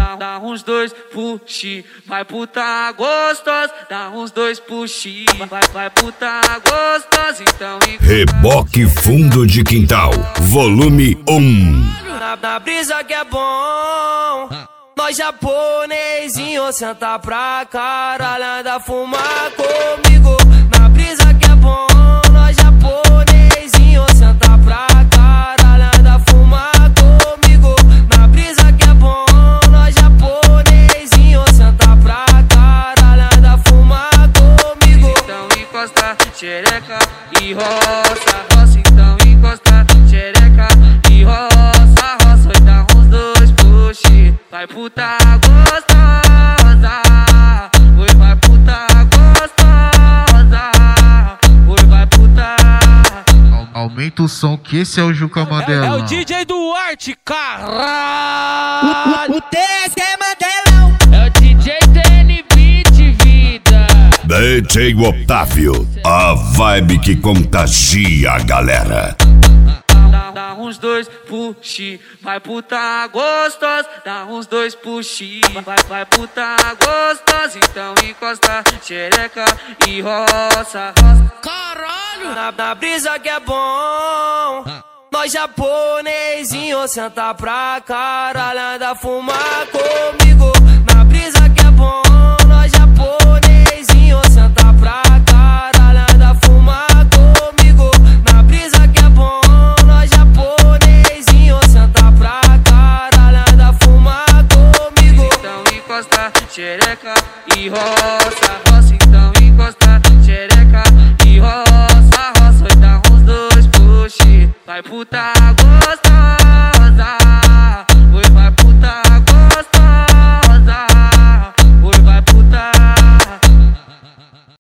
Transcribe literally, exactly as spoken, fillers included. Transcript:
Dá uns dois puxi, vai puta gostosa. Dá uns dois puxi, vai, vai puta gostosa. Então Reboque Fundo de Quintal, volume um. Na, na brisa que é bom, nós japonesinho senta pra caralho, anda fumar comigo. Na brisa que é bom, nós japonesinho senta pra caralho, anda fumar comigo. Na brisa que é bom, nós japonesinho senta pra caralho, anda fumar comigo. Então encosta, xereca e roça, roça. Então encosta, xereca e roça, roça. E dá uns dois puxi, vai puta gostosa. Oi, vai puta gostosa. Oi, vai puta. Aumenta o som que esse é o Juca Mandela. É, é o D J Duarte, caralho. O, o T S é Mandelão. É o D J T N Beat, vida. D J Otávio, a vibe que contagia a galera. Dá, dá uns dois puxi, vai puta gostosa. Dá uns dois puxi, vai, vai puta gostosa. Então encosta, xereca e roça, roça. Caralho. Na, na brisa que é bom, nós japonesinho senta pra caralho, anda fumar comigo. Na brisa que é bom, nós japonesinho senta pra caralho, anda fumar comigo. Na brisa que é bom, nós japonesinho senta pra caralho, anda fumar comigo. Então encosta, xereca e roça.